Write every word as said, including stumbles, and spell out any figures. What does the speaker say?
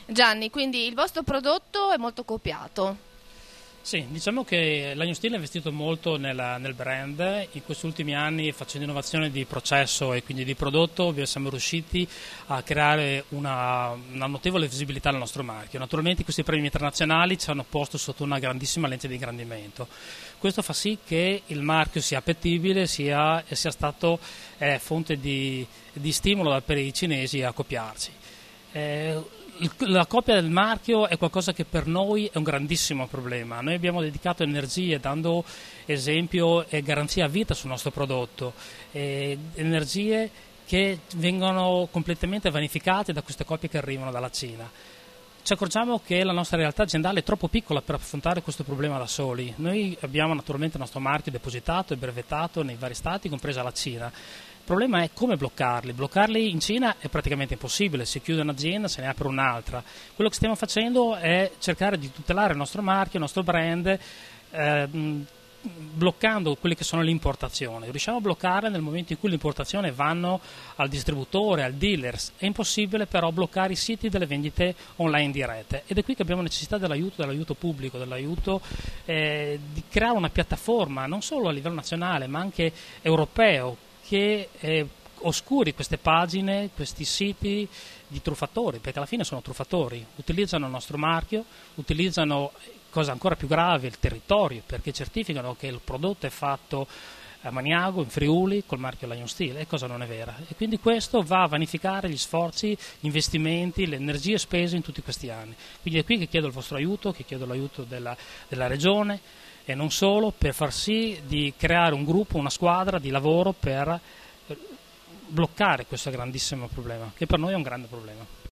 Gianni, quindi il vostro prodotto è molto copiato. Sì, diciamo che l'Agno Steel ha investito molto nella- nel brand. In questi ultimi anni, facendo innovazione di processo e quindi di prodotto, vi siamo riusciti a creare una, una notevole visibilità del nostro marchio. Naturalmente questi premi internazionali ci hanno posto sotto una grandissima lente di ingrandimento. Questo fa sì che il marchio sia appetibile sia, e sia stato eh, fonte di, di stimolo per i cinesi a copiarci. Eh, il- la copia del marchio è qualcosa che per noi è un grandissimo problema. Noi abbiamo dedicato energie dando esempio e garanzia a vita sul nostro prodotto, eh, energie che vengono completamente vanificate da queste copie che arrivano dalla Cina. Ci accorgiamo che la nostra realtà aziendale è troppo piccola per affrontare questo problema da soli. Noi abbiamo naturalmente il nostro marchio depositato e brevettato nei vari stati, compresa la Cina. Il problema è come bloccarli. Bloccarli in Cina è praticamente impossibile, si chiude un'azienda, se ne apre un'altra. Quello che stiamo facendo è cercare di tutelare il nostro marchio, il nostro brand, ehm, bloccando quelle che sono le importazioni. Riusciamo a bloccarle nel momento in cui le importazioni vanno al distributore, al dealer. È impossibile però bloccare i siti delle vendite online dirette ed è qui che abbiamo necessità dell'aiuto, dell'aiuto pubblico, dell'aiuto eh, di creare una piattaforma non solo a livello nazionale ma anche europeo che eh, oscuri queste pagine, questi siti di truffatori, perché alla fine sono truffatori, utilizzano il nostro marchio, utilizzano, cosa ancora più grave, il territorio, perché certificano che il prodotto è fatto a Maniago, in Friuli, col marchio Lion Steel, e cosa non è vera. E quindi questo va a vanificare gli sforzi, gli investimenti, le energie spese in tutti questi anni. Quindi è qui che chiedo il vostro aiuto, che chiedo l'aiuto della, della Regione, e non solo, per far sì di creare un gruppo, una squadra di lavoro per bloccare questo grandissimo problema, che per noi è un grande problema.